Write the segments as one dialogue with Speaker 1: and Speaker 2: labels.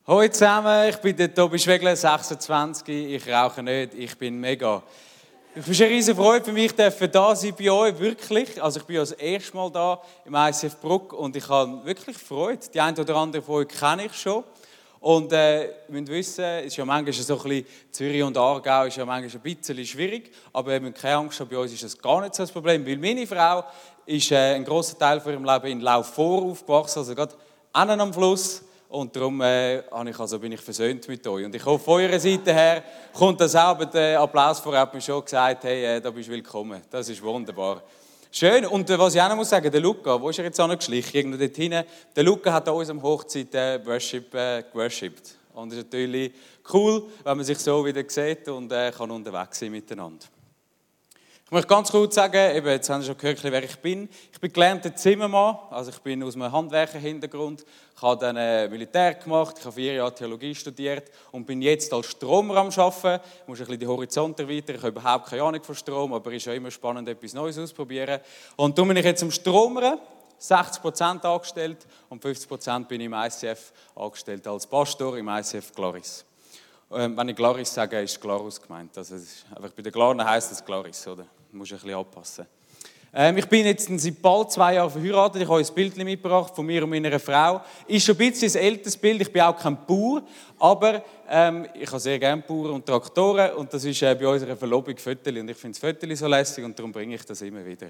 Speaker 1: Hallo zusammen, ich bin der Tobi Schwegler, 26, ich rauche nicht, ich bin mega. Es ist eine riesige Freude für mich, da sein bei euch, wirklich. Also ich bin das erste Mal da im ICF Bruck und ich habe wirklich Freude. Die eine oder andere von euch kenne ich schon. Und ihr müsst wissen, es ist ja manchmal so ein bisschen, Zürich und Aargau ist ja manchmal ein bisschen schwierig, aber ihr müsst keine Angst haben, bei uns ist das gar nicht so das Problem, weil meine Frau ist einen grossen Teil von ihrem Leben in Laufor aufgewachsen, also gerade innen am Fluss. Und darum bin ich versöhnt mit euch. Und ich hoffe, von eurer Seite her kommt das auch. Der Applaus vorher hat mir schon gesagt, hey, da bist du willkommen. Das ist wunderbar. Schön. Und was ich auch noch muss sagen, der Luca, wo ist er jetzt angeschlichen? Irgendwo dort hinten. Der Luca hat an unserem Hochzeit worshipped. Und es ist natürlich cool, wenn man sich so wieder sieht und kann unterwegs sein miteinander. Ich möchte ganz kurz sagen, jetzt haben Sie schon gehört, wer ich bin. Ich bin gelernter Zimmermann, also ich bin aus einem Handwerkerhintergrund. Ich habe dann Militär gemacht, ich habe 4 Jahre Theologie studiert und bin jetzt als Stromer am Arbeiten. Ich muss ein bisschen die Horizont erweitern, ich habe überhaupt keine Ahnung von Strom, aber es ist ja immer spannend, etwas Neues auszuprobieren. Und darum bin ich jetzt am Stromern, 60% angestellt und 50% bin ich im ICF angestellt als Pastor im ICF Glaris. Wenn ich Glaris sage, ist Glarus gemeint. Also einfach bei den Glaren heisst es Glaris, oder? Du musst ein bisschen anpassen. Ich bin jetzt seit bald 2 Jahren verheiratet. Ich habe ein Bild mitgebracht von mir und meiner Frau. Ist schon ein bisschen ein älteres Bild. Ich bin auch kein Bauer, aber ich habe sehr gerne Bauern und Traktoren. Und das ist bei unserer Verlobung Föteli. Und ich finde das Föteli so lässig und darum bringe ich das immer wieder.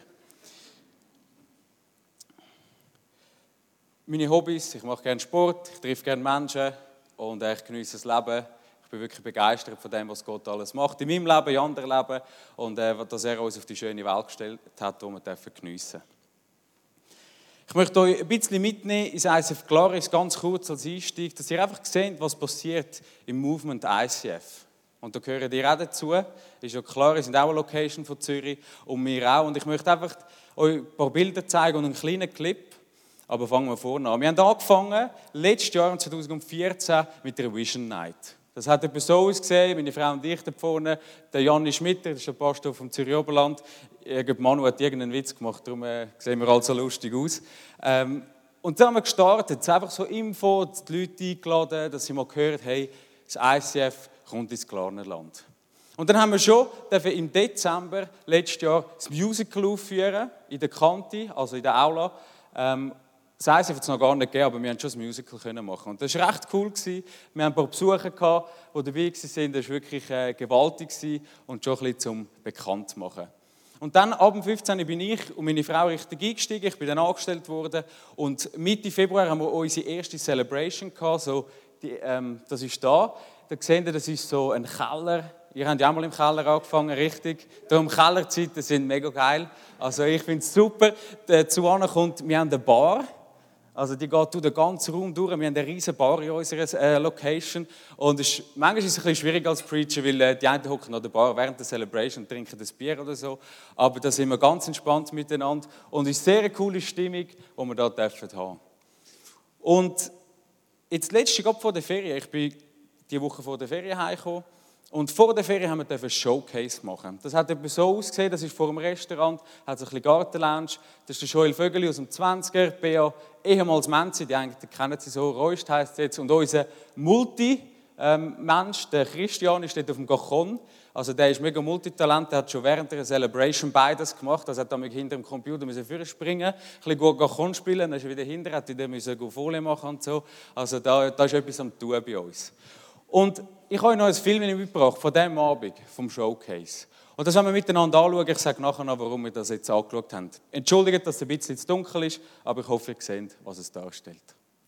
Speaker 1: Meine Hobbys: Ich mache gerne Sport, ich treffe gerne Menschen und ich genieße das Leben. Ich bin wirklich begeistert von dem, was Gott alles macht in meinem Leben, in anderen Leben und dass er uns auf die schöne Welt gestellt hat, die wir geniessen dürfen. Ich möchte euch ein bisschen mitnehmen ins ICF Glaris, ganz kurz als Einstieg, dass ihr einfach seht, was passiert im Movement ICF. Und da gehören ihr auch dazu. Ist ja klar, ihr seid auch eine Location von Zürich und wir auch. Und ich möchte einfach euch ein paar Bilder zeigen und einen kleinen Clip. Aber fangen wir vorne an. Wir haben angefangen, letztes Jahr, 2014, mit der Vision Night. Das hat etwas so ausgesehen, meine Frau und ich da vorne, der Janni Schmitter, das ist der Pastor vom Zürich Oberland. Manu hat irgendeinen Witz gemacht, darum sehen wir alle so lustig aus. Und dann haben wir gestartet, es einfach so Info, die Leute eingeladen, dass sie mal gehört, hey, das ICF kommt ins Glarnerland. Und dann haben wir schon im Dezember letztes Jahr das Musical aufführen, in der Kante, also in der Aula. Das ICF hat es noch gar nicht gegeben, aber wir haben schon das Musical machen. Und das war recht cool. Wir hatten ein paar Besucher, die dabei waren. Das war wirklich gewaltig und schon ein bisschen zum Bekanntmachen. Und dann, ab dem 15. bin ich und meine Frau richtig eingestiegen. Ich bin dann angestellt worden. Und Mitte Februar haben wir unsere erste Celebration gehabt. So, das ist da. Da seht ihr, das ist so ein Keller. Ihr habt ja auch mal im Keller angefangen, richtig. Darum Kellerzeiten sind mega geil. Also ich finde es super. Dazu kommt, wir haben eine Bar. Also die geht durch den ganzen Raum durch. Wir haben eine riesige Bar in unserer Location. Und manchmal ist es ein bisschen schwierig als Preacher, weil die einen hocken an der Bar während der Celebration und trinken das Bier oder so. Aber da sind wir ganz entspannt miteinander. Und es ist eine sehr coole Stimmung, die wir hier haben. Und jetzt letzte Mal vor der Ferien, ich bin die Woche vor der Ferien heimgekommen. Und vor der Ferien haben wir einen Showcase machen. Das hat etwas so ausgesehen, das ist vor dem Restaurant, hat so ein bisschen Gartenlounge. Das ist der Joel Vögeli aus dem 20er, Bea, ehemals Menzi, die kennen sie so, Reust heisst es jetzt. Und unser Multi-Mensch, der Christian, steht auf dem Gachon. Also der ist mega Multitalent, der hat schon während der Celebration beides gemacht. Also hat er hinter dem Computer vorspringen, ein bisschen gut Gachon spielen, dann ist er wieder hinter, hat wieder Folie machen und so. Also da ist etwas am Tun bei uns. Und ich habe euch noch ein Film mitgebracht von diesem Abend, vom Showcase. Und das haben wir miteinander anschauen. Ich sage nachher noch, warum wir das jetzt angeschaut haben. Entschuldigt, dass es ein bisschen zu dunkel ist, aber ich hoffe, ihr seht, was es darstellt.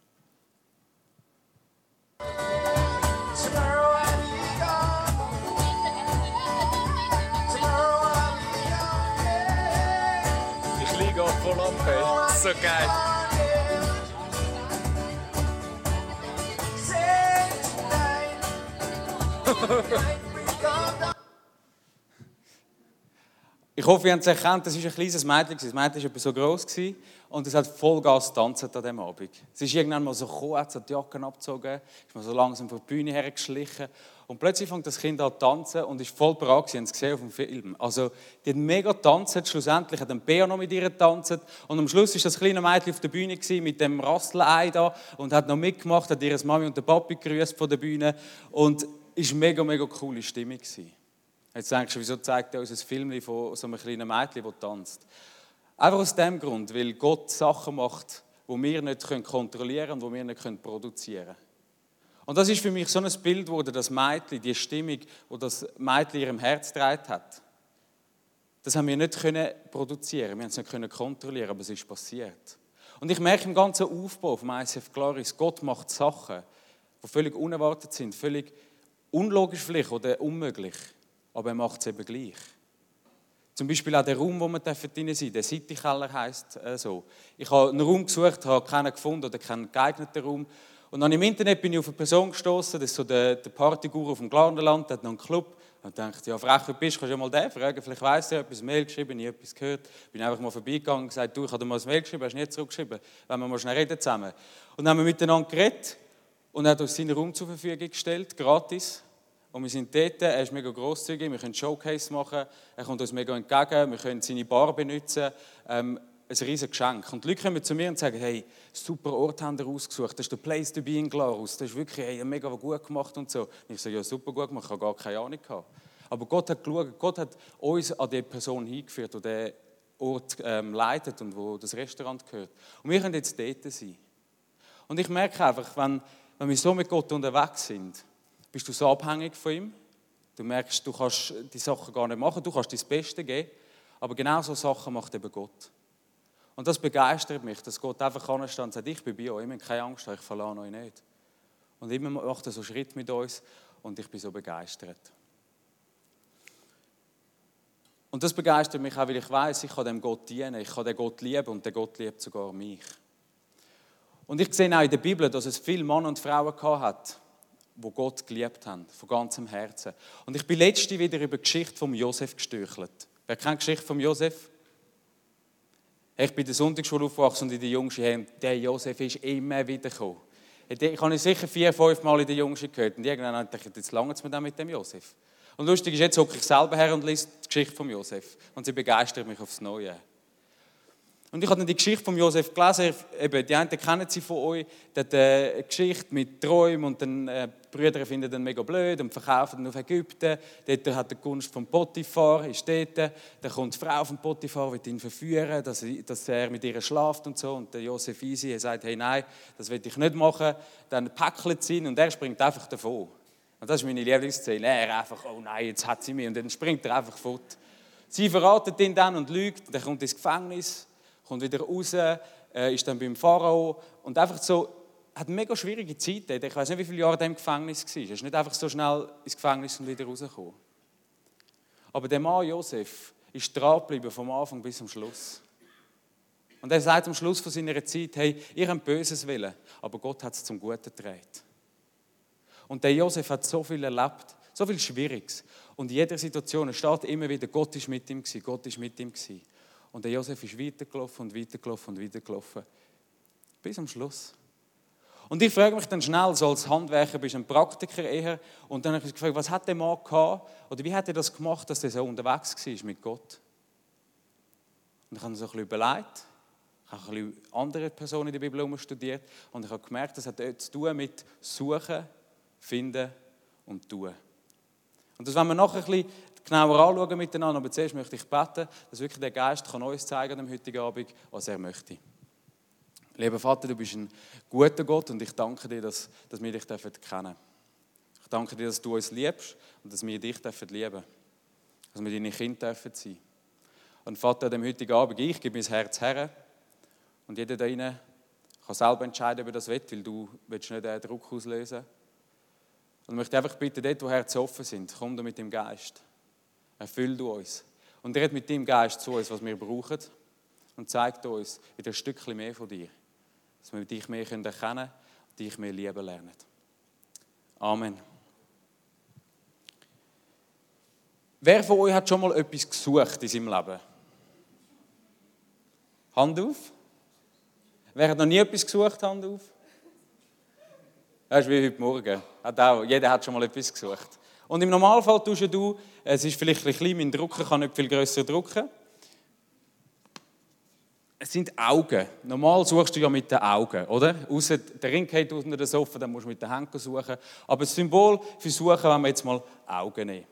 Speaker 1: Ich liege auch voll ab, hey. So geil. Ich hoffe, ihr habt es erkannt, das war ein kleines Mädchen. Das Mädchen war etwa so gross und es hat Vollgas getanzt an diesem Abend. Es ist irgendwann mal so gekommen, hat die Jacken abgezogen, ist mal so langsam von der Bühne hergeschlichen Und plötzlich fängt das Kind an zu tanzen und ist voll bereit, sie haben es gesehen auf dem Film. Also, die hat mega getanzt, schlussendlich hat ein Bär noch mit ihr getanzt und am Schluss war das kleine Mädchen auf der Bühne mit dem Rastelei da und hat noch mitgemacht, hat ihre Mami und den Papi gegrüßt von der Bühne und es war mega, mega coole Stimmung. Jetzt denkst du, wieso zeigt er uns ein Film von so einem kleinen Mädchen, das tanzt? Einfach aus dem Grund, weil Gott Sachen macht, die wir nicht kontrollieren können und die wir nicht produzieren können. Und das ist für mich so ein Bild geworden, das Mädchen, die Stimmung, die das Mädchen in ihrem Herz getragen hat. Das haben wir nicht produzieren, wir haben es nicht kontrollieren, aber es ist passiert. Und ich merke im ganzen Aufbau vom ICF Glories, Gott macht Sachen, die völlig unerwartet sind, völlig unlogisch vielleicht oder unmöglich, aber er macht es eben gleich. Zum Beispiel auch der Raum, wo wir drin sein dürfen, der City-Keller heisst so. Ich habe einen Raum gesucht, habe keinen gefunden oder keinen geeigneten Raum. Und dann im Internet bin ich auf eine Person gestoßen, das ist so der Partyguru auf dem Glarnerland, der hat noch einen Club. Und dachte, ja, frech, wer bist, kannst du ja mal den fragen, vielleicht weiss er etwas, Mail geschrieben, nie etwas gehört. Bin einfach mal vorbeigegangen und gesagt, du, ich habe dir mal ein Mail geschrieben, hast du nicht zurückgeschrieben, wenn wir mal schnell reden zusammen. Und dann haben wir miteinander geredet und er hat uns seinen Raum zur Verfügung gestellt, gratis. Und wir sind dort, er ist mega grosszügig, wir können Showcase machen, er kommt uns mega entgegen, wir können seine Bar benutzen, ein riesiges Geschenk. Und die Leute kommen zu mir und sagen, hey, super Ort haben wir ausgesucht, das ist der Place to be in Glarus, das ist wirklich mega gut gemacht und so. Und ich sage, ja, super gut gemacht, ich habe gar keine Ahnung gehabt. Aber Gott hat geschaut, Gott hat uns an die Person hingeführt, die den Ort leitet und wo das Restaurant gehört. Und wir können jetzt dort sein. Und ich merke einfach, wenn wir so mit Gott unterwegs sind, bist du so abhängig von ihm. Du merkst, du kannst die Sachen gar nicht machen, du kannst dein Bestes geben, aber genau so Sachen macht eben Gott. Und das begeistert mich, dass Gott einfach ansteht und sagt, ich bin bei euch, ich habe keine Angst, ich verlasse euch nicht. Und immer macht er so Schritt mit uns und ich bin so begeistert. Und das begeistert mich auch, weil ich weiss, ich kann dem Gott dienen, ich kann den Gott lieben und der Gott liebt sogar mich. Und ich sehe auch in der Bibel, dass es viele Männer und Frauen hat, die Gott geliebt haben, von ganzem Herzen. Und ich bin letztens wieder über die Geschichte von Josef gestürchelt. Wer kennt die Geschichte von Josef? Ich bin in der Sonntagsschule aufgewachsen und in der Jungschule, der Josef ist immer wieder gekommen. Ich habe ihn sicher 4-5 Mal in der Jungschule gehört. Und irgendwann habe ich gedacht, jetzt lange es mir mit dem Josef. Und lustig ist, jetzt hocke ich selber her und lese die Geschichte von Josef. Und sie begeistert mich aufs Neue. Und ich habe dann die Geschichte von Josef gelesen. Eben, die einen kennen sie von euch. Die hat eine Geschichte mit Träumen und dann die Brüder finden ihn mega blöd und verkaufen ihn auf Ägypten. Dort hat er die Gunst von Potiphar, ist dort. Dann kommt die Frau von Potiphar, will ihn verführen, dass er mit ihr schlaft und so. Und der Josef Easy sagt, hey, nein, das will ich nicht machen. Dann packelt sie ihn und er springt einfach davon. Und das ist meine Lieblingsszene. Er einfach, oh nein, jetzt hat sie mich. Und dann springt er einfach fort. Sie verratet ihn dann und lügt. Er kommt ins Gefängnis, kommt wieder raus, ist dann beim Pharao. Und einfach so, hat eine mega schwierige Zeit. Ich weiß nicht, wie viele Jahre er im Gefängnis war. Er ist nicht einfach so schnell ins Gefängnis und wieder rausgekommen. Aber der Mann Josef ist dran geblieben, vom Anfang bis zum Schluss. Und er sagt am Schluss von seiner Zeit, hey, ihr habt Böses wollen, aber Gott hat es zum Guten gedreht. Und der Josef hat so viel erlebt, so viel Schwieriges. Und in jeder Situation steht immer wieder, Gott ist mit ihm gewesen, Gott ist mit ihm gewesen. Und der Josef ist weitergelaufen und weitergelaufen und weitergelaufen. Bis am Schluss. Und ich frage mich dann schnell, so als Handwerker bist du ein Praktiker eher, und dann habe ich mich gefragt, was hat der Mann gehabt, oder wie hat er das gemacht, dass er so unterwegs war mit Gott? Und ich habe so ein bisschen überlegt, ich habe ein bisschen andere Personen in der Bibel studiert, und ich habe gemerkt, das hat zu tun mit Suchen, Finden und Tun. Und das wollen wir nachher ein bisschen genauer anschauen miteinander, aber zuerst möchte ich beten, dass wirklich der Geist kann uns zeigen am heutigen Abend, was er möchte. Lieber Vater, du bist ein guter Gott und ich danke dir, dass wir dich kennen dürfen. Ich danke dir, dass du uns liebst und dass wir dich lieben dürfen. Dass wir deine Kinder sein dürfen. Und Vater, an dem heutigen Abend, ich gebe mein Herz her und jeder da rein kann selber entscheiden, ob er das will, weil du willst nicht den Druck auslösen. Und ich möchte einfach bitten, dort, wo Herzen offen sind, komm du mit dem Geist. Erfüll du uns. Und red mit deinem Geist zu uns, was wir brauchen. Und zeig uns wieder ein Stückchen mehr von dir. Dass wir dich mehr erkennen können und dich mehr lieben lernen. Amen. Wer von euch hat schon mal etwas gesucht in seinem Leben? Hand auf. Wer hat noch nie etwas gesucht? Hand auf. Das ist wie heute Morgen. Jeder hat schon mal etwas gesucht. Und im Normalfall tust du, es ist vielleicht ein bisschen klein, mein Drucker kann nicht viel grösser drucken. Es sind Augen. Normal suchst du ja mit den Augen, oder? Ausser der Ring geht unter den Sofa, dann musst du mit den Händen suchen. Aber das Symbol für Suchen, wenn wir jetzt mal Augen nehmen.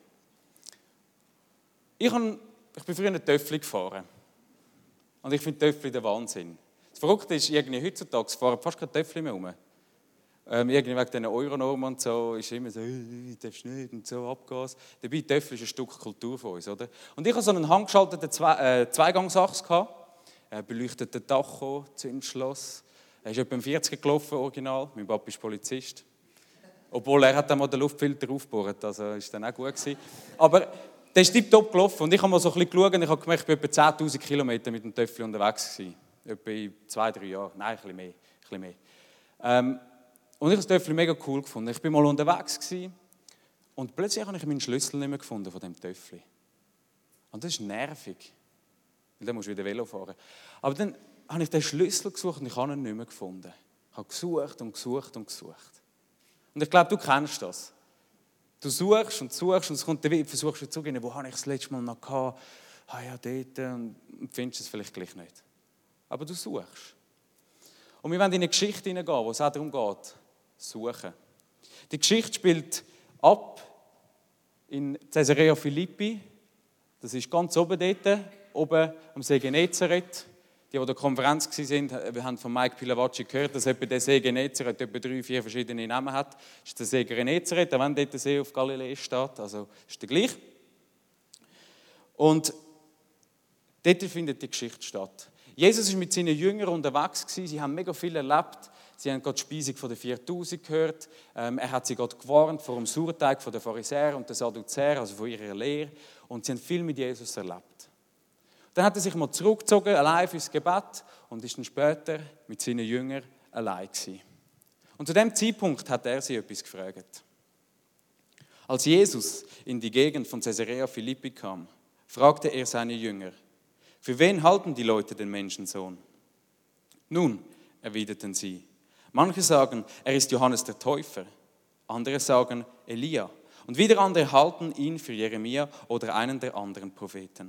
Speaker 1: Ich bin früher einen Töffel gefahren. Und ich finde Töffel der Wahnsinn. Das Verrückte ist, irgendwie heutzutage fahren fast keine Töffel mehr rum. Irgendwie wegen diesen Euronormen und so ist immer so, darfst nicht und so, Abgas. Dabei, Töffel ist ein Stück Kultur von uns, oder? Und ich hatte so einen handgeschalteten Zweigangsachs, beleuchteten Tacho, Zündschloss. Er ist etwa 40 gelaufen, original. Mein Papa ist Polizist. Obwohl, er hat dann mal den Luftfilter aufgebohrt, also ist dann auch gut gewesen. Aber der ist tiptop gelaufen und ich habe mal so ein bisschen geschaut und ich habe gemerkt, ich war etwa 10'000 Kilometer mit dem Töffel unterwegs gewesen. Etwa in 2-3 Jahren. Nein, ein bisschen mehr. Und ich habe das Töffel mega cool gefunden. Ich war mal unterwegs gewesen, und plötzlich habe ich meinen Schlüssel nicht mehr gefunden von dem Töffel. Und das ist nervig. Weil dann musst du wieder Velo fahren. Aber dann habe ich den Schlüssel gesucht und ich habe ihn nicht mehr gefunden. Ich habe gesucht und gesucht und gesucht. Und ich glaube, du kennst das. Du suchst und suchst und es kommt dann versuchst du zurückzugehen, wo habe ich das letzte Mal noch gehabt? Ah ja, dort. Und findest es vielleicht gleich nicht. Aber du suchst. Und wir wollen in eine Geschichte hineingehen, wo es auch darum geht, suchen. Die Geschichte spielt ab in Caesarea Philippi. Das ist ganz oben dort, oben am See Genezareth. Die an der Konferenz waren, wir haben von Mike Pilavacci gehört, dass etwa der See Genezareth etwa 3-4 verschiedene Namen hat. Das ist der See Genezareth, auch wenn dort der See auf Galiläa steht, also ist der gleich. Und dort findet die Geschichte statt. Jesus war mit seinen Jüngern unterwegs, sie haben mega viel erlebt. Sie haben gerade die Speisung der 4000 gehört. Er hat sie gerade gewarnt vor dem Sauerteig der Pharisäer und der Sadduzäer, also von ihrer Lehre. Und sie haben viel mit Jesus erlebt. Dann hat er sich mal zurückgezogen, allein fürs Gebet, und ist dann später mit seinen Jüngern allein gewesen. Und zu dem Zeitpunkt hat er sie etwas gefragt. Als Jesus in die Gegend von Caesarea Philippi kam, fragte er seine Jünger: Für wen halten die Leute den Menschensohn? Nun, erwiderten sie, manche sagen, er ist Johannes der Täufer, andere sagen Elia und wieder andere halten ihn für Jeremia oder einen der anderen Propheten.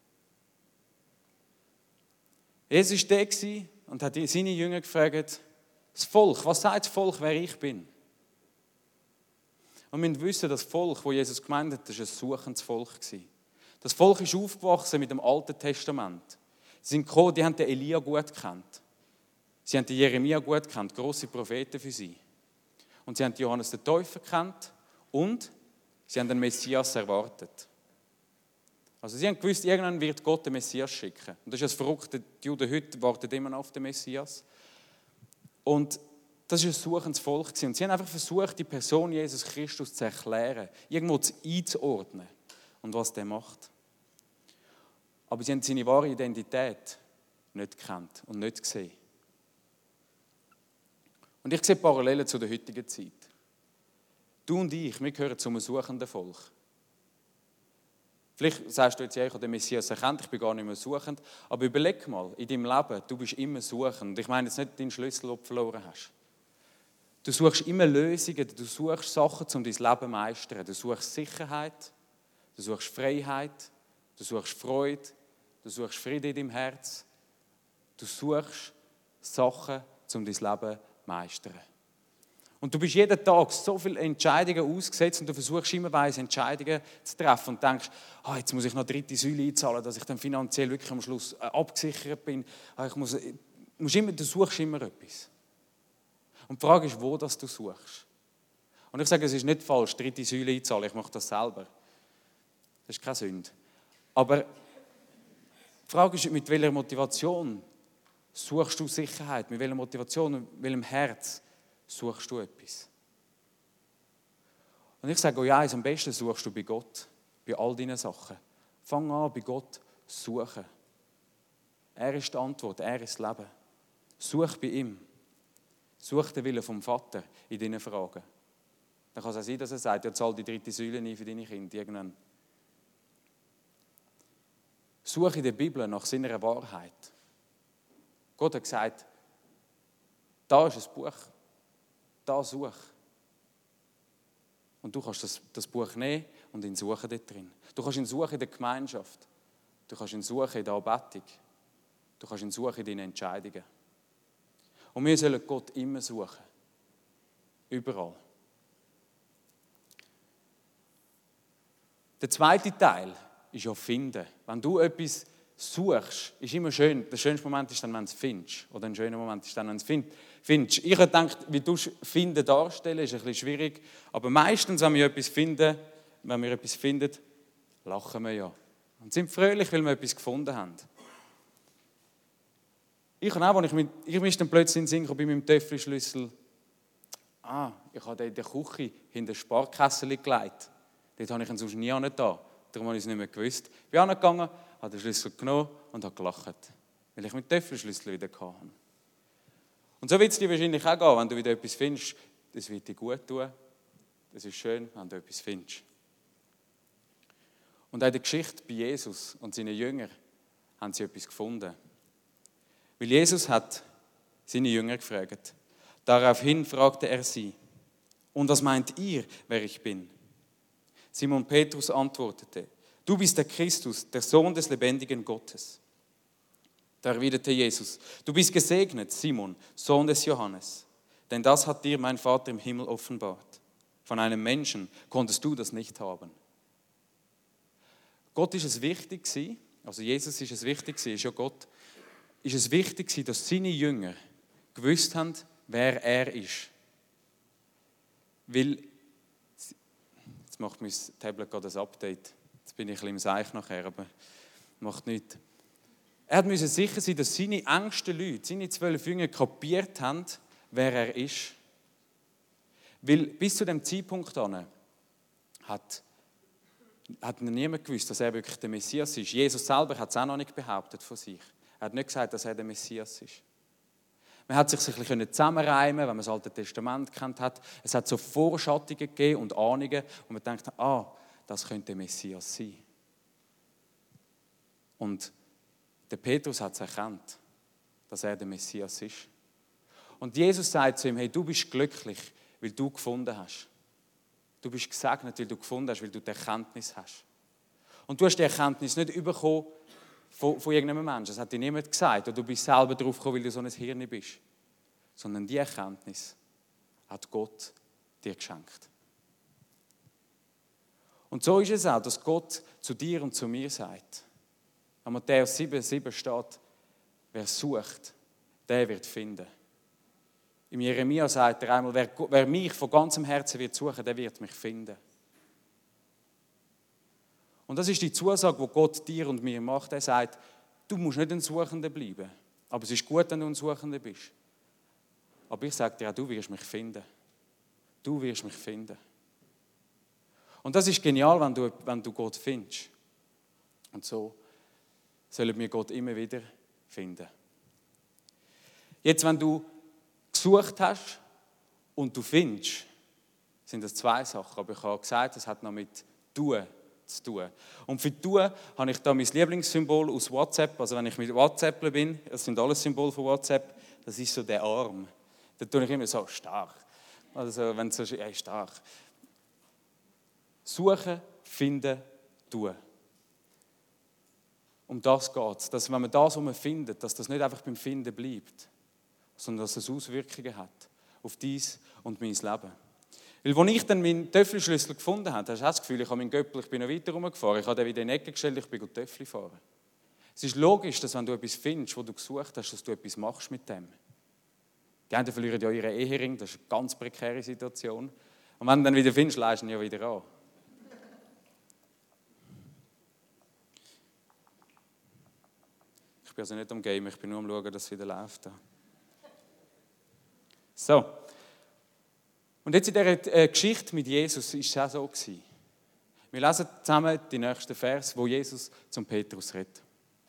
Speaker 1: Jesus war da und hat seine Jünger gefragt, das Volk, was sagt das Volk, wer ich bin? Und wir müssen wissen, das Volk, das Jesus gemeint hat, das war ein suchendes Volk. Das Volk ist aufgewachsen mit dem Alten Testament. Sie sind gekommen, die haben den Elia gut gekannt. Sie haben den Jeremia gut gekannt, grosse Propheten für sie. Und sie haben Johannes den Täufer gekannt und sie haben den Messias erwartet. Also sie haben gewusst, irgendwann wird Gott den Messias schicken. Und das ist das Verrückte, die Juden heute warten immer noch auf den Messias. Und das war ein suchendes Volk. Und sie haben einfach versucht, die Person Jesus Christus zu erklären, irgendwo einzuordnen und was der macht. Aber sie haben seine wahre Identität nicht gekannt und nicht gesehen. Und ich sehe Parallelen zu der heutigen Zeit. Du und ich, wir gehören zu einem suchenden Volk. Vielleicht sagst du jetzt, ja, ich habe den Messias erkannt, ich bin gar nicht mehr suchend. Aber überleg mal, in deinem Leben, du bist immer suchend. Und ich meine jetzt nicht deinen Schlüssel, den du verloren hast. Du suchst immer Lösungen, du suchst Sachen, um dein Leben zu meistern. Du suchst Sicherheit, du suchst Freiheit, du suchst Freude, du suchst Frieden in deinem Herz. Du suchst Sachen, um dein Leben zu meistern. Und du bist jeden Tag so viele Entscheidungen ausgesetzt und du versuchst immer weise Entscheidungen zu treffen und denkst, jetzt muss ich noch 3. Säule einzahlen, dass ich dann finanziell wirklich am Schluss abgesichert bin. Du suchst immer etwas. Und die Frage ist, wo das du suchst. Und ich sage, es ist nicht falsch, 3. Säule einzahlen, ich mache das selber. Das ist keine Sünde. Aber die Frage ist, mit welcher Motivation suchst du Sicherheit? Mit welcher Motivation, mit welchem Herz suchst du etwas? Und ich sage euch eins, am besten suchst du bei Gott, bei all deinen Sachen. Fang an, bei Gott zu suchen. Er ist die Antwort, er ist das Leben. Such bei ihm. Such den Willen vom Vater in deinen Fragen. Dann kann es auch sein, dass er sagt, ja, zahl die 3. Säule ein für deine Kinder. Irgendwann. Suche in der Bibel nach seiner Wahrheit. Gott hat gesagt, da ist ein Buch. da suche. Und du kannst das Buch nehmen und ihn suchen dort drin. Du kannst ihn suchen in der Gemeinschaft. Du kannst ihn suchen in der Anbetung. Du kannst ihn suchen in deinen Entscheidungen. Und wir sollen Gott immer suchen. Überall. Der zweite Teil ist ja finden. Wenn du etwas suchst, ist immer schön. Der schönste Moment ist dann, wenn du es findest. Oder ein schöner Moment ist dann, wenn du es findest. Ich habe gedacht, wie du Finden darstellen, ist ein bisschen schwierig. Aber meistens, wenn wir etwas finden, lachen wir ja. Und sind fröhlich, weil wir etwas gefunden haben. Ich habe auch, ich bin dann plötzlich in den Sinn bei meinem Töffel-Schlüssel. Ich habe den in der Küche hinter den Sparkessel gelegt. Dort habe ich ihn sonst nie da. Darum habe ich es nicht mehr gewusst. Ich bin angegangen, habe den Schlüssel genommen und habe gelacht. Weil ich meinen Töffel-Schlüssel wieder hatte. Und so wird es dir wahrscheinlich auch gehen, wenn du wieder etwas findest. Das wird dir gut tun. Es ist schön, wenn du etwas findest. Und auch in der Geschichte bei Jesus und seinen Jüngern haben sie etwas gefunden. Weil Jesus hat seine Jünger gefragt. Daraufhin fragte er sie, und was meint ihr, wer ich bin? Simon Petrus antwortete, du bist der Christus, der Sohn des lebendigen Gottes. Da erwiderte Jesus, du bist gesegnet, Simon, Sohn des Johannes, denn das hat dir mein Vater im Himmel offenbart. Von einem Menschen konntest du das nicht haben. Gott ist es wichtig gewesen, also Jesus ist es wichtig gewesen, ist ja Gott, ist es wichtig gewesen, dass seine Jünger gewusst haben, wer er ist. Weil, jetzt macht mein Tablet gerade ein Update, jetzt bin ich ein bisschen im Seich nachher, aber macht nichts. Er musste sicher sein, dass seine engsten Leute, seine 12 Jünger kapiert haben, wer er ist. Weil bis zu dem Zeitpunkt hat niemand gewusst, dass er wirklich der Messias ist. Jesus selber hat es auch noch nicht behauptet von sich. Er hat nicht gesagt, dass er der Messias ist. Man hat sich ein bisschen zusammenreimen, wenn man das Alte Testament kennt hat. Es hat so Vorschattungen gegeben und Ahnungen, und man denkt, das könnte der Messias sein. Und der Petrus hat es erkannt, dass er der Messias ist. Und Jesus sagt zu ihm, hey, du bist glücklich, weil du gefunden hast. Du bist gesegnet, weil du gefunden hast, weil du die Erkenntnis hast. Und du hast die Erkenntnis nicht bekommen von irgendeinem Menschen. Das hat dir niemand gesagt. Oder du bist selber drauf gekommen, weil du so ein Hirn bist. Sondern die Erkenntnis hat Gott dir geschenkt. Und so ist es auch, dass Gott zu dir und zu mir sagt. An Matthäus 7,7 steht, wer sucht, der wird finden. Im Jeremia sagt er einmal, wer mich von ganzem Herzen wird suchen, der wird mich finden. Und das ist die Zusage, die Gott dir und mir macht. Er sagt, du musst nicht ein Suchender bleiben. Aber es ist gut, wenn du ein Suchender bist. Aber ich sage dir auch, du wirst mich finden. Du wirst mich finden. Und das ist genial, wenn du Gott findest. Und so sollen wir Gott immer wieder finden. Jetzt, wenn du gesucht hast und du findest, sind das zwei Sachen. Aber ich habe gesagt, das hat noch mit Tun zu tun. Und für Tun habe ich da mein Lieblingssymbol aus WhatsApp. Also wenn ich mit WhatsApp bin, das sind alles Symbole von WhatsApp, das ist so der Arm. Da tue ich immer so stark. Also wenn es so stark. Suchen, finden, tun. Um das geht es. Dass wenn man das, was man findet, dass das nicht einfach beim Finden bleibt, sondern dass es Auswirkungen hat auf dies und mein Leben. Weil als ich dann meinen Töffelschlüssel gefunden habe, hast du das Gefühl, ich habe meinen Göppel, ich bin noch weiter rumgefahren, ich habe den wieder in die Ecke gestellt, ich bin Töffel fahren. Es ist logisch, dass wenn du etwas findest, wo du gesucht hast, dass du etwas machst mit dem. Die einen verlieren ja ihren Ehering, das ist eine ganz prekäre Situation. Und wenn du dann wieder findest, leist du ihn ja wieder an. Ich bin also nicht am Game, ich bin nur am Schauen, dass es wieder läuft. So. Und jetzt in dieser Geschichte mit Jesus war es auch so gewesen. Wir lesen zusammen die nächsten Vers, wo Jesus zum Petrus redet.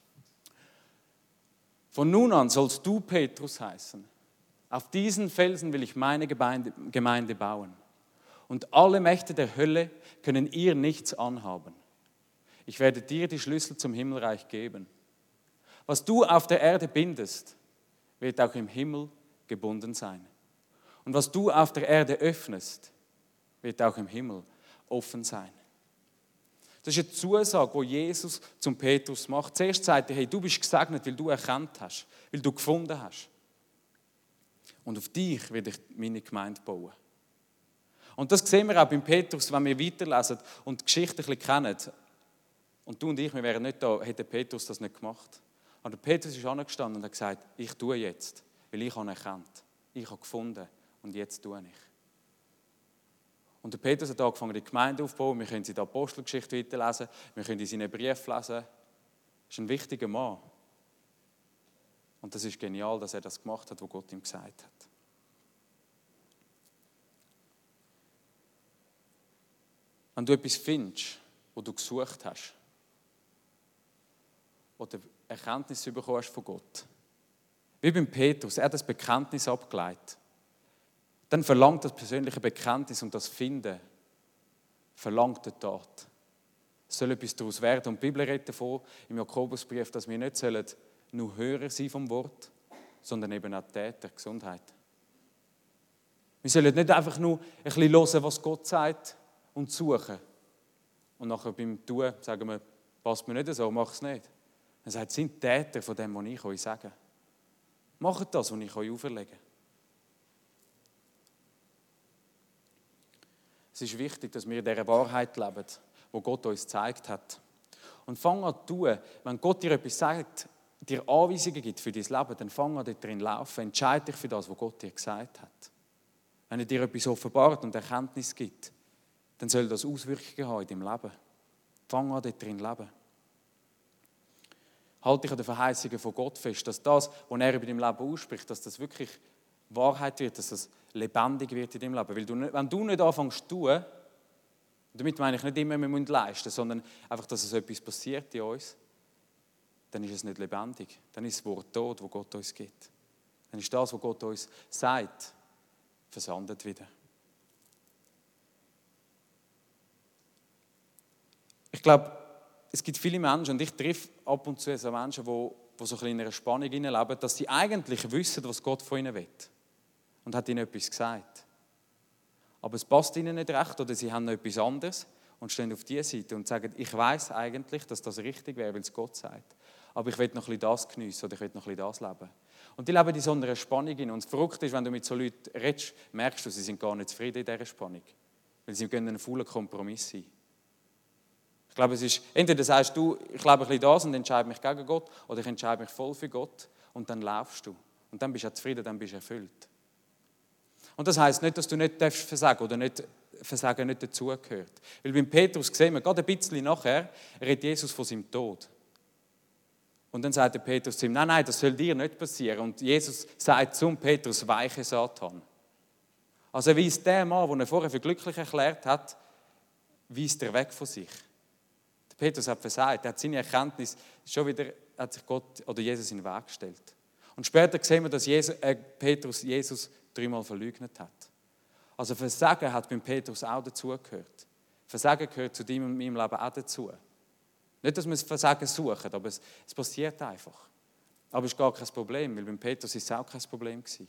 Speaker 1: Von nun an sollst du Petrus heißen. Auf diesen Felsen will ich meine Gemeinde bauen. Und alle Mächte der Hölle können ihr nichts anhaben. Ich werde dir die Schlüssel zum Himmelreich geben. Was du auf der Erde bindest, wird auch im Himmel gebunden sein. Und was du auf der Erde öffnest, wird auch im Himmel offen sein. Das ist eine Zusage, die Jesus zum Petrus macht. Zuerst sagt er, hey, du bist gesegnet, weil du erkannt hast, weil du gefunden hast. Und auf dich werde ich meine Gemeinde bauen. Und das sehen wir auch beim Petrus, wenn wir weiterlesen und die Geschichte ein bisschen kennen. Und du und ich, wir wären nicht da, hätte Petrus das nicht gemacht. Aber Petrus ist angestanden und hat gesagt, ich tue jetzt, weil ich habe erkannt, ich habe gefunden und jetzt tue ich. Und der Petrus hat angefangen, die Gemeinde aufzubauen. Wir können sie in der Apostelgeschichte weiterlesen, wir können in seinen Brief lesen. Er ist ein wichtiger Mann. Und das ist genial, dass er das gemacht hat, was Gott ihm gesagt hat. Wenn du etwas findest, wo du gesucht hast, oder Erkenntnis bekommen hast von Gott, wie beim Petrus, er hat das Bekenntnis abgeleitet, dann verlangt das persönliche Bekenntnis und das Finden, verlangt die Tat. Es soll etwas daraus werden. Und die Bibel redet davon, im Jakobusbrief, dass wir nicht nur Hörer sein vom Wort, sondern eben auch Täter, Gesundheit. Wir sollen nicht einfach nur ein bisschen hören, was Gott sagt und suchen. Und nachher beim Tun sagen wir, passt mir nicht so, mach es nicht. Er sagt, sind Täter von dem, was ich euch sage. Macht das, was ich euch auferlege. Es ist wichtig, dass wir in dieser Wahrheit leben, die Gott uns gezeigt hat. Und fang an zu tun, wenn Gott dir etwas sagt, dir Anweisungen gibt für dein Leben, dann fang an dort drin zu laufen. Entscheide dich für das, was Gott dir gesagt hat. Wenn er dir etwas offenbart und Erkenntnis gibt, dann soll das Auswirkungen haben in deinem Leben. Fang an dort drin zu leben. Halte dich an den Verheißungen von Gott fest, dass das, was er über dein Leben ausspricht, dass das wirklich Wahrheit wird, dass das lebendig wird in deinem Leben. Weil wenn du nicht anfängst zu tun, damit meine ich nicht immer, wir müssen leisten, sondern einfach, dass es etwas passiert in uns, dann ist es nicht lebendig. Dann ist das Wort tot, das Gott uns gibt. Dann ist das, was Gott uns sagt, versandet wieder. Ich glaube, es gibt viele Menschen, und ich treffe ab und zu so Menschen, die so ein bisschen in einer Spannung leben, dass sie eigentlich wissen, was Gott von ihnen will. Und hat ihnen etwas gesagt. Aber es passt ihnen nicht recht oder sie haben noch etwas anderes und stehen auf dieser Seite und sagen, ich weiß eigentlich, dass das richtig wäre, weil es Gott sagt. Aber ich will noch ein bisschen das geniessen oder ich will noch ein bisschen das leben. Und die leben in so einer Spannung hin. Und das Verrückte ist, wenn du mit so Leuten redest, merkst du, sie sind gar nicht zufrieden in dieser Spannung. Weil sie gehen einen faulen Kompromiss ein. Ich glaube, es ist, entweder sagst du, ich lebe ein bisschen das und entscheide mich gegen Gott, oder ich entscheide mich voll für Gott und dann laufst du. Und dann bist du auch zufrieden, dann bist du erfüllt. Und das heisst nicht, dass du nicht versagen darfst oder nicht Versagen nicht dazugehört. Weil beim Petrus sehen wir, gerade ein bisschen nachher, redet Jesus von seinem Tod. Und dann sagt der Petrus zu ihm, nein, das soll dir nicht passieren. Und Jesus sagt zum Petrus, weiche Satan. Also weist der Mann, den er vorher für glücklich erklärt hat, weist er weg von sich. Der Petrus hat versagt, er hat seine Erkenntnis schon wieder, hat sich Gott oder Jesus in den Weg gestellt. Und später sehen wir, dass Petrus Jesus 3-mal verleugnet hat. Also Versagen hat beim Petrus auch dazugehört. Versagen gehört zu deinem und meinem Leben auch dazu. Nicht, dass wir das Versagen suchen, aber es passiert einfach. Aber es ist gar kein Problem, weil beim Petrus war es auch kein Problem gewesen.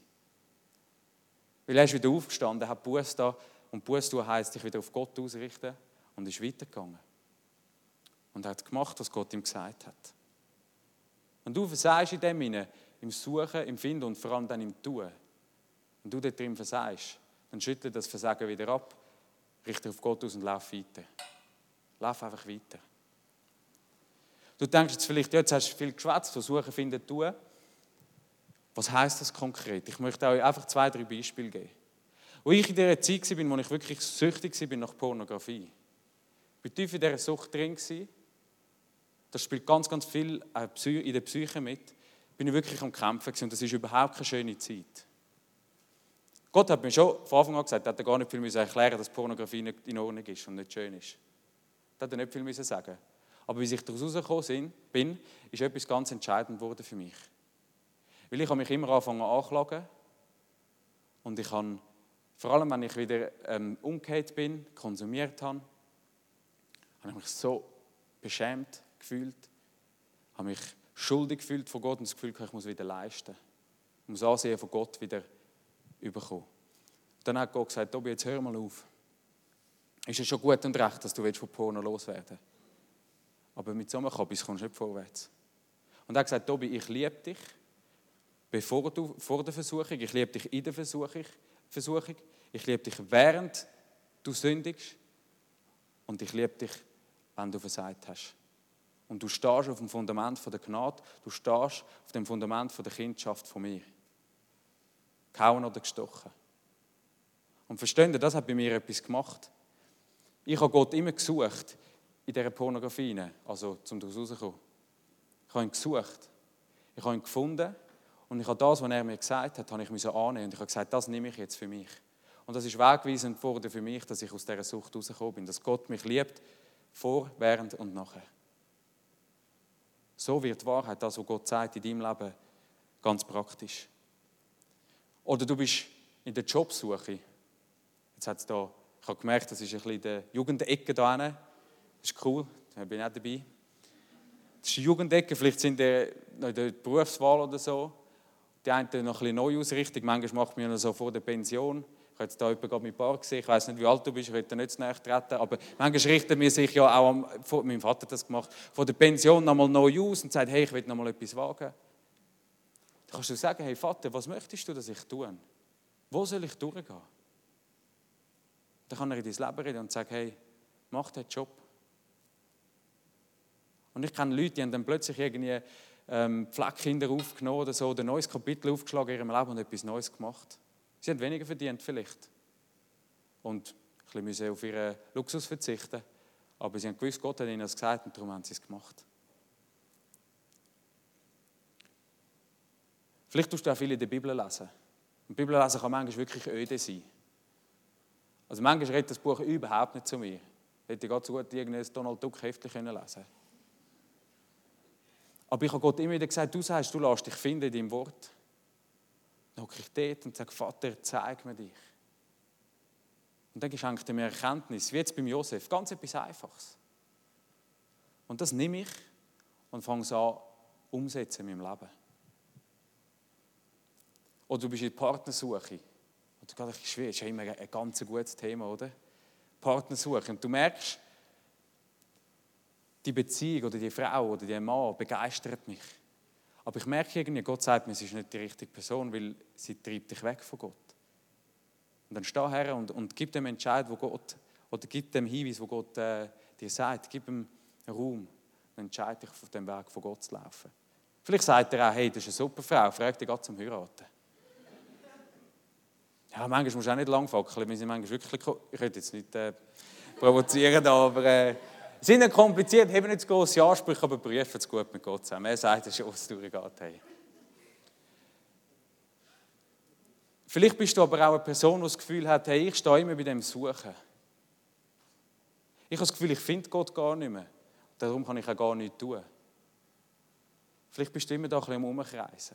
Speaker 1: Weil er ist wieder aufgestanden, hat Buße da und Buße tun heisst, sich wieder auf Gott ausrichten und ist weitergegangen. Und er hat gemacht, was Gott ihm gesagt hat. Und du versagst in dem hinein, im Suchen, im Finden und vor allem dann im Tun. Wenn du dort drin versagst, dann schüttle das Versagen wieder ab, richte auf Gott aus und lauf weiter. Lauf einfach weiter. Du denkst jetzt vielleicht, ja, jetzt hast du viel geschwätzt, versuchen, finden, tun. Was heisst das konkret? Ich möchte euch einfach 2-3 Beispiele geben. Wo ich in dieser Zeit war, wo ich wirklich süchtig war nach Pornografie. Ich war tief in dieser Sucht drin. Das spielt ganz, ganz viel in der Psyche mit. Bin ich wirklich am Kämpfen und das ist überhaupt keine schöne Zeit. Gott hat mir schon von Anfang an gesagt, er hat gar nicht viel erklären, dass Pornografie nicht in Ordnung ist und nicht schön ist. Da hat er nicht viel sagen. Aber wie ich daraus rausgekommen bin, ist etwas ganz entscheidend geworden für mich. Weil ich habe mich immer angefangen anklagen und ich habe, vor allem wenn ich wieder umgekehrt bin, konsumiert habe ich mich so beschämt gefühlt, habe mich schuldig gefühlt vor Gott und das Gefühl, ich muss wieder leisten. Ich muss Ansehen von Gott wieder bekommen. Dann hat Gott gesagt, Tobi, jetzt hör mal auf. Ist es schon gut und recht, dass du von Porno loswerden willst. Aber mit so einem Kabis kommst du nicht vorwärts. Und er hat gesagt, Tobi, ich liebe dich vor der Versuchung, ich liebe dich in der Versuchung, ich liebe dich während du sündigst und ich liebe dich, wenn du versagt hast. Und du stehst auf dem Fundament der Gnade, du stehst auf dem Fundament der Kindschaft von mir. Gehauen oder gestochen. Und versteht ihr, das hat bei mir etwas gemacht. Ich habe Gott immer gesucht in dieser Pornografie, also um daraus rauszukommen. Ich habe ihn gesucht, ich habe ihn gefunden und ich habe das, was er mir gesagt hat, habe ich annehmen und ich habe gesagt, das nehme ich jetzt für mich. Und das ist wegweisend geworden für mich, dass ich aus dieser Sucht rausgekommen bin, dass Gott mich liebt, vor, während und nachher. So wird die Wahrheit, das, was Gott sagt in deinem Leben, ganz praktisch. Oder du bist in der Jobsuche. Jetzt hat's da, ich habe gemerkt, das ist ein bisschen in der Jugendecke da hinten. Das ist cool, da bin ich auch dabei. Das ist die Jugendecke, vielleicht sind die noch in der Berufswahl oder so. Die einen noch ein bisschen neu ausrichten. Manchmal macht man ja so vor der Pension. Ich habe jetzt da jemanden mit Bar gesehen, ich weiss nicht, wie alt du bist, ich will dir nicht zu nahe treten, aber manchmal richtet man sich ja auch, mein Vater hat das gemacht, vor der Pension nochmal neu aus und sagt, hey, ich will nochmal etwas wagen. Dann kannst du sagen, hey Vater, was möchtest du, dass ich tue? Wo soll ich durchgehen? Dann kann er in dein Leben reden und sagen, hey, mach den Job. Und ich kenne Leute, die haben dann plötzlich irgendwie Pflegekinder aufgenommen oder so, oder ein neues Kapitel aufgeschlagen in ihrem Leben und etwas Neues gemacht. Sie haben weniger verdient vielleicht. Und ein bisschen auf ihren Luxus verzichten. Aber sie haben gewusst, Gott hat ihnen das gesagt und darum haben sie es gemacht. Vielleicht tust du auch viel in der Bibel lesen. Und die Bibel lesen kann manchmal wirklich öde sein. Also manchmal redet das Buch überhaupt nicht zu mir. Ich hätte gerade so gut irgendein Donald Duck Heftchen lesen können. Aber ich habe Gott immer wieder gesagt, du sagst, du lässt dich finden in deinem Wort. Dann hocke ich dort und sage, Vater, zeig mir dich. Und dann schenkt er mir Erkenntnis, wie jetzt beim Josef, ganz etwas Einfaches. Und das nehme ich und fange es an, umsetzen in meinem Leben. Oder du bist in der Partnersuche. Und das ist schwierig, das ist ja immer ein ganz gutes Thema, oder? Partnersuche. Und du merkst, die Beziehung oder die Frau oder der Mann begeistert mich. Aber ich merke irgendwie, Gott sagt mir, es ist nicht die richtige Person, weil sie treibt dich weg von Gott. Und dann steh her und gib dem Entscheid, wo Gott, oder gib dem Hinweis, wo Gott dir sagt, gib ihm Raum. Dann entscheide dich, auf dem Weg von Gott zu laufen. Vielleicht sagt er auch, hey, das ist eine super Frau, frag dich Gott zum Heiraten. Ja, manchmal musst du auch nicht lang fackeln, wir sind manchmal wirklich, ich könnte jetzt nicht provozieren, aber sind nicht kompliziert, haben nicht zu grosse Ansprüche, aber prüfen es gut mit Gott zusammen. Er sagt, es ist was durchgeht. Hey. Vielleicht bist du aber auch eine Person, die das Gefühl hat, hey, ich stehe immer bei dem Suchen. Ich habe das Gefühl, ich finde Gott gar nicht mehr. Darum kann ich auch gar nichts tun. Vielleicht bist du immer da ein bisschen am Umkreisen.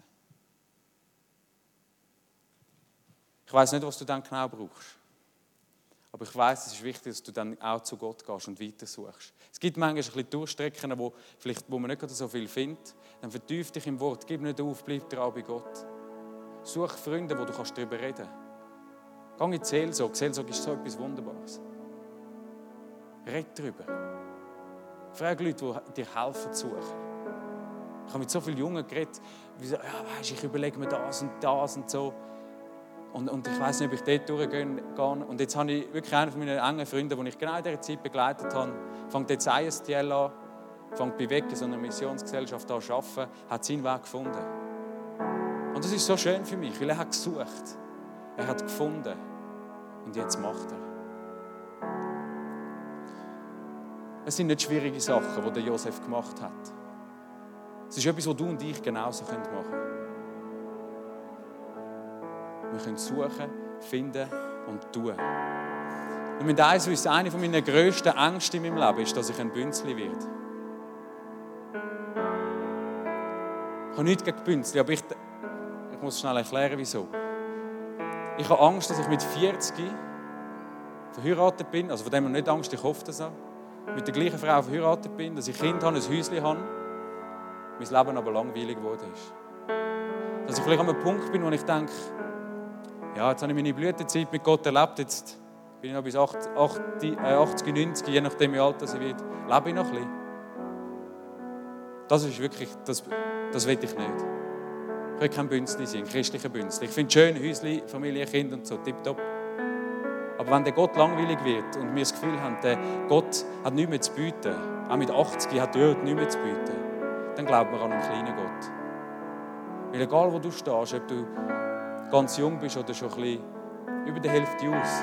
Speaker 1: Ich weiss nicht, was du dann genau brauchst. Aber ich weiss, es ist wichtig, dass du dann auch zu Gott gehst und weitersuchst. Es gibt manchmal ein bisschen Durchstrecken, wo man nicht so viel findet. Dann vertief dich im Wort, gib nicht auf, bleib dran bei Gott. Such Freunde, wo du darüber reden kannst. Geh in die Seelsorge. Seelsorge ist so etwas Wunderbares. Red darüber. Frag Leute, die dir helfen zu suchen. Ich habe mit so vielen Jungen geredet, die sagen, ja, weißt, ich überlege mir das und so. Und ich weiss nicht, ob ich dort durchgehen kann. Und jetzt habe ich wirklich einen von meinen engen Freunden, den ich genau in dieser Zeit begleitet habe, fängt jetzt ISTL an, fängt bei WEG in so einer Missionsgesellschaft an zu arbeiten, hat seinen Weg gefunden. Und das ist so schön für mich, weil er hat gesucht. Er hat gefunden. Und jetzt macht er. Es sind nicht schwierige Sachen, die der Josef gemacht hat. Es ist etwas, was du und ich genauso machen können. Wir können suchen, finden und tun. Und mit eins wissen, eine meiner grössten Ängste in meinem Leben ist, dass ich ein Bünzli werde. Ich habe nichts gegen Bünzli, aber ich muss schnell erklären, wieso. Ich habe Angst, dass ich mit 40 verheiratet bin, also von dem habe ich nicht Angst, ich hoffe das auch, mit der gleichen Frau verheiratet bin, dass ich Kind habe, ein Häuschen habe, mein Leben aber langweilig geworden ist. Dass ich vielleicht an einem Punkt bin, wo ich denke, ja, jetzt habe ich meine Blütezeit mit Gott erlebt, jetzt bin ich noch bis 80, 90, je nachdem wie alt ich werde, lebe ich noch ein bisschen. Das ist wirklich, das will ich nicht. Ich will kein Bünzli sein, ein christlicher Bünzli. Ich finde es schön, Häusli, Familie, Kinder und so, tipptopp. Aber wenn der Gott langweilig wird und wir das Gefühl haben, der Gott hat nichts mehr zu bieten, auch mit 80 hat er nichts mehr zu bieten, dann glauben wir an einen kleinen Gott. Weil egal wo du stehst, ob du ganz jung bist oder schon ein bisschen über die Hälfte aus,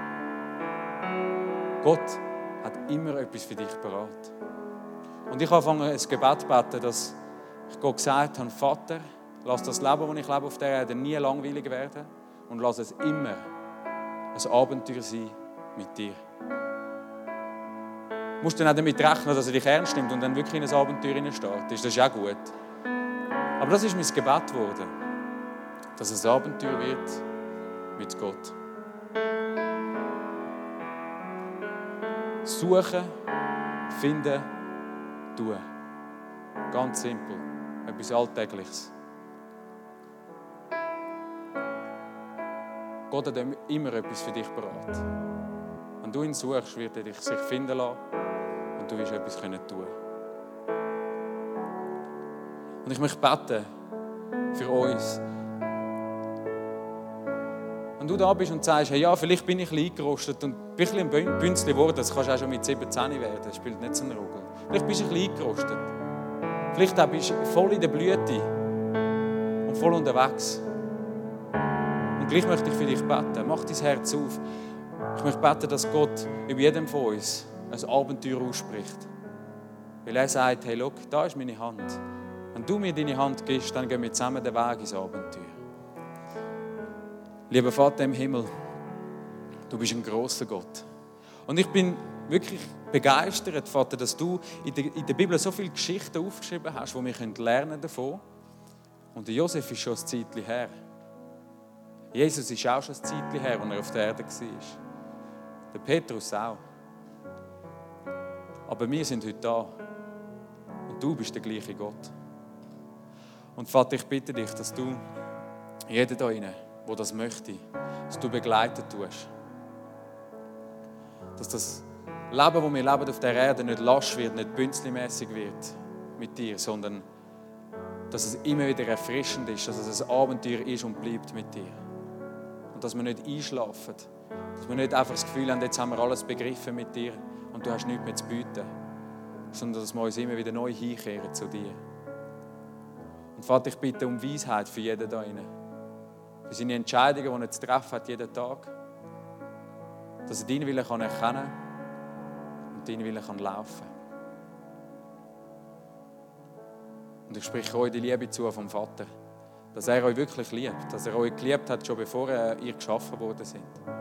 Speaker 1: Gott hat immer etwas für dich parat. Und ich habe angefangen, ein Gebet zu beten, dass ich Gott gesagt habe, Vater, lass das Leben, das ich lebe auf der Erde, nie langweilig werden und lass es immer ein Abenteuer sein mit dir. Du musst dann auch damit rechnen, dass er dich ernst nimmt und dann wirklich in ein Abenteuer startet. Das ist auch gut. Aber das ist mein Gebet geworden, dass es ein Abenteuer wird mit Gott. Suchen, finden, tun. Ganz simpel. Etwas Alltägliches. Gott hat immer etwas für dich parat. Wenn du ihn suchst, wird er dich sich finden lassen und du wirst etwas tun können. Und ich möchte beten für uns. Wenn du da bist und sagst, hey, ja, vielleicht bin ich ein bisschen eingerostet und bin ein bisschen ein Bünzli geworden, das kannst du auch schon mit 17 werden, das spielt nicht so eine Rolle. Vielleicht bist du ein bisschen eingerostet. Vielleicht bist du voll in der Blüte und voll unterwegs. Und gleich möchte ich für dich beten. Mach dein Herz auf. Ich möchte beten, dass Gott über jedem von uns ein Abenteuer ausspricht. Weil er sagt, hey, schau, da ist meine Hand. Wenn du mir deine Hand gibst, dann gehen wir zusammen den Weg ins Abenteuer. Lieber Vater im Himmel, du bist ein grosser Gott. Und ich bin wirklich begeistert, Vater, dass du in der Bibel so viele Geschichten aufgeschrieben hast, die wir lernen davon. Und der Josef ist schon ein Zeitchen her. Jesus ist auch schon ein Zeitchen her, als er auf der Erde war. Der Petrus auch. Aber wir sind heute da. Und du bist der gleiche Gott. Und Vater, ich bitte dich, dass du jeden da rein, der das möchte, dass du begleiten tust. Dass das Leben, das wir leben auf der Erde, nicht lasch wird, nicht bünzlimässig wird mit dir, sondern dass es immer wieder erfrischend ist, dass es ein Abenteuer ist und bleibt mit dir. Und dass wir nicht einschlafen, dass wir nicht einfach das Gefühl haben, jetzt haben wir alles begriffen mit dir und du hast nichts mehr zu bieten, sondern dass wir uns immer wieder neu hinkehren zu dir. Und Vater, ich bitte um Weisheit für jeden da rein. Für seine Entscheidungen, die er zu treffen hat, jeden Tag. Dass er deinen Willen erkennen kann und deinen Willen laufen kann. Und ich spreche euch die Liebe zu vom Vater, dass er euch wirklich liebt, dass er euch geliebt hat, schon bevor ihr geschaffen worden seid.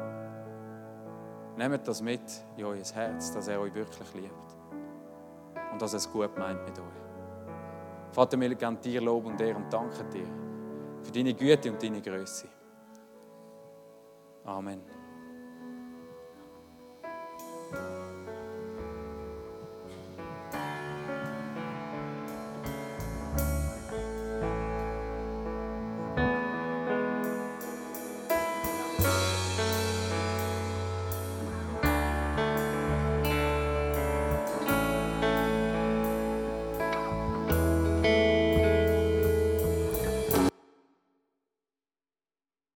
Speaker 1: Nehmt das mit in euer Herz, dass er euch wirklich liebt und dass er es gut meint mit euch. Vater, wir geben dir Lob und Ehre und danken dir für deine Güte und deine Größe. Amen.